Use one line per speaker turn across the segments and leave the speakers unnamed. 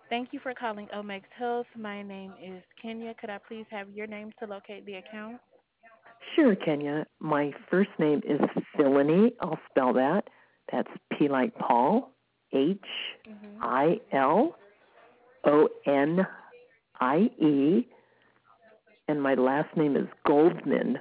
Thank you for calling Omex Health. My name is Kenya. Could I please have your name to locate the account?
Sure, Kenya. My first name is Philony. I'll spell that. That's P like Paul,
Hmm.
Hilonie, and my last name is Goldman.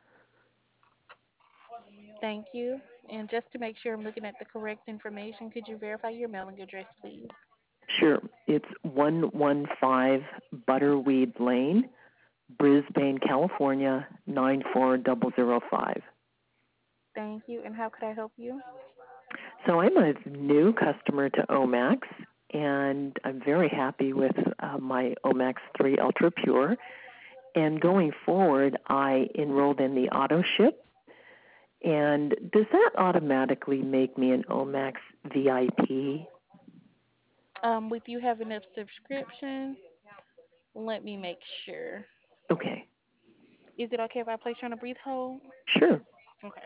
Thank you. And just to make sure I'm looking at the correct information, could you verify your mailing address, please?
Sure, it's 115 Butterweed Lane, Brisbane, California, 94005.
Thank you. And how could I help you?
So I'm a new customer to Omax, and I'm very happy with my Omax 3 Ultra Pure. And going forward, I enrolled in the auto ship. And does that automatically make me an Omax VIP?
With you having a subscription, let me make sure.
Okay,
Is it okay if I place you on a brief hold?
sure.
Okay.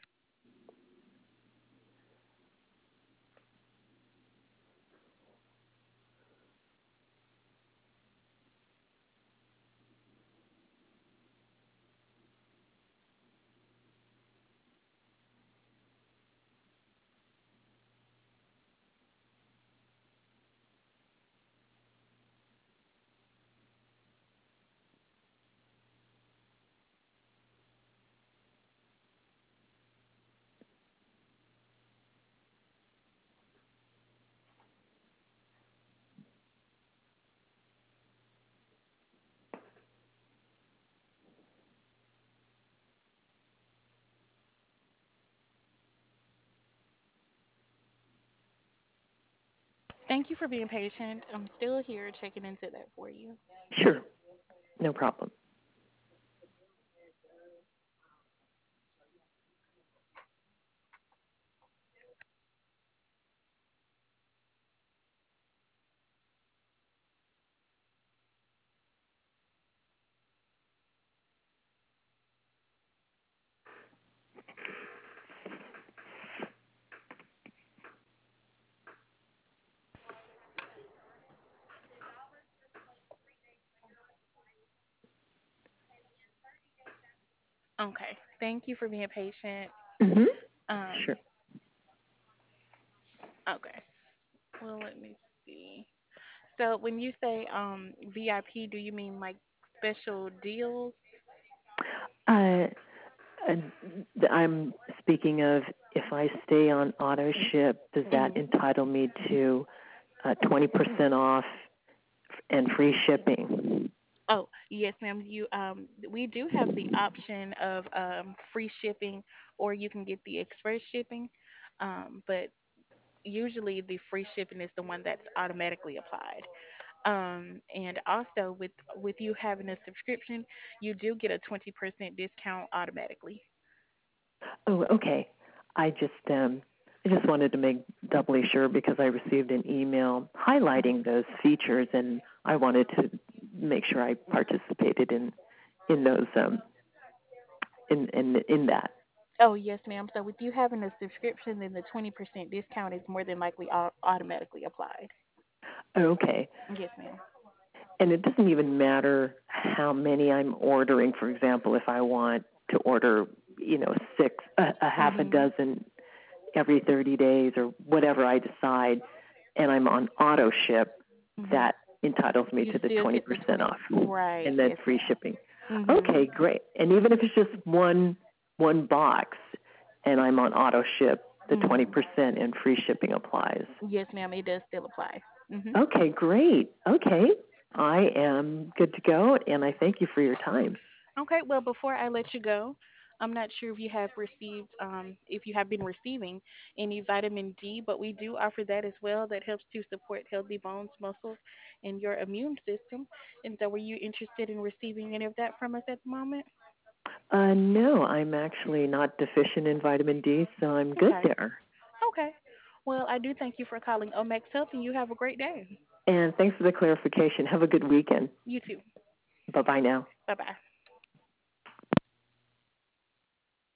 Thank you for being patient. I'm still here checking into that for you.
Sure, no problem.
Okay. Thank you for being patient.
Mm-hmm.
Um,
Sure.
okay. Well, let me see. So when you say VIP, do you mean like special deals?
Uh, uh, I'm speaking of if I stay on auto ship, does that
Hmm.
entitle me to 20% off and free shipping?
Oh, yes, ma'am. We do have the option of free shipping, or you can get the express shipping. But usually the free shipping is the one that's automatically applied. And also with you having a subscription, you do get a 20% discount automatically.
Oh, okay. I just um, I just wanted to make doubly sure because I received an email
Mhm.
highlighting those features, and I wanted to make sure I participated in those in that.
Oh, yes, ma'am. So with you having a subscription, then the 20% discount is more than likely automatically applied.
Okay.
Yes, ma'am.
And it doesn't even matter how many I'm ordering. For example, if I want to order, six, a half a
Mhm.
dozen every 30 days or whatever I decide, and I'm on auto ship,
Mhm.
that entitles me
You
to the
still get the
20%
20.
off
Right.
and then
Yes,
free
ma'am.
shipping.
Mhm.
Okay, great. And even if it's just one box and I'm on auto ship, the
Mhm.
20% and free shipping applies.
Yes, ma'am. It does still apply. Mhm.
Okay, great. Okay. I am good to go and I thank you for your time.
Okay, well, before I let you go, I'm not sure if you have been receiving any vitamin D, but we do offer that as well. That helps to support healthy bones, muscles, and your immune system. And so, were you interested in receiving any of that from us at the moment?
No, I'm actually not deficient in vitamin D, so I'm good
Okay,
there.
okay. Well, I do thank you for calling Omex Health, and you have a great day.
And thanks for the clarification. Have a good weekend.
You too.
Bye bye now.
Bye bye.